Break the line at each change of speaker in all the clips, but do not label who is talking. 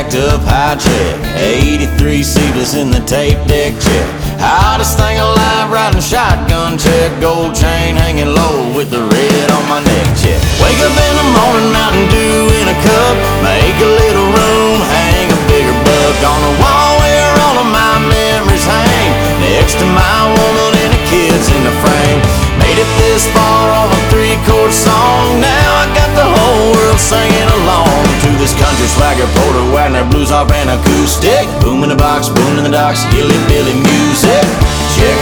jacked up high check. 83 seedless in the tape deck check. Hottest thing alive, riding shotgun check. Gold chain hanging low with the red on my neck check. Wake up in the morning, Mountain Dew in a cup. Make a little room, hang a bigger buck on the wall where all of my memories hang. Next to my woman and the kids in the frame. Made it this far on a 3-chord song. Now I got the whole world singing along to this country swagger, Porter Wagoner, blues harp and acoustic. Boom in the box, boom in the docks, hillbilly music. Check.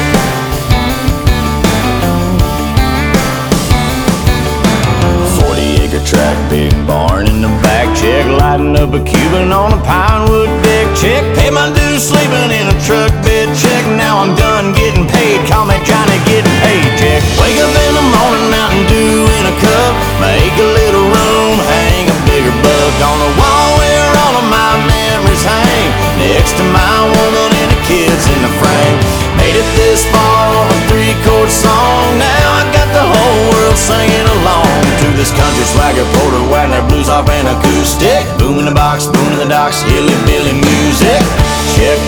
Track, big barn in the back, check. Lighting up a Cuban on a pine wood deck, check. Pay my dues sleeping in a truck bed, check. Now I'm done getting paid, call me Johnny getting paid, check. Wake up in the morning, Mountain Dew in a cup. Make a little room, hang a bigger buck on the wall where all of my memories hang. Next to my woman and the kids in the frame. Made it this far on a 3-chord song. Now I got the whole world singing along to this country swagger, Porter Wagoner, blues harp and acoustic. Boom in the box, boom in the docks, hillbilly music. Check.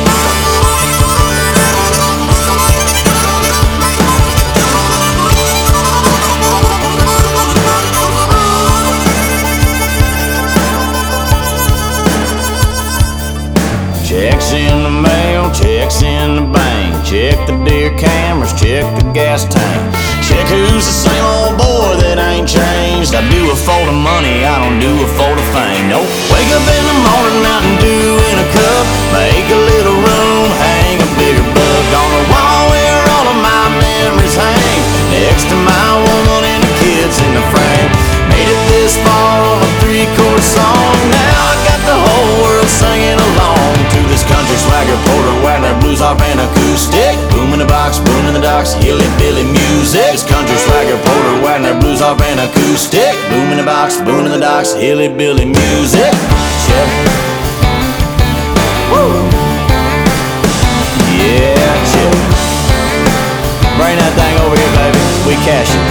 Checks in the mail, checks in the bank. Check the deer cameras, check the gas tank. Check who's the same old boy that ain't changed. I do it for the money, I don't do it for the fame. Nope. Wake up in the morning, Mountain Dew in a cup. Make a little room, hang a bigger buck on the wall where all of my memories hang. Next to my woman and the kids in the frame. Made it this far on a 3-chord song. Now I got the whole world singing along to this country swagger, Porter Wagoner, blues harp and acoustic. Boom in the box, boom in the docks, hillbilly music. This country swagger, Porter Wagoner, blues harp and acoustic. Boom in the box, boom in the docks, hillbilly music. Check. Woo! Yeah, check. Bring that thing over here, baby. We cash it.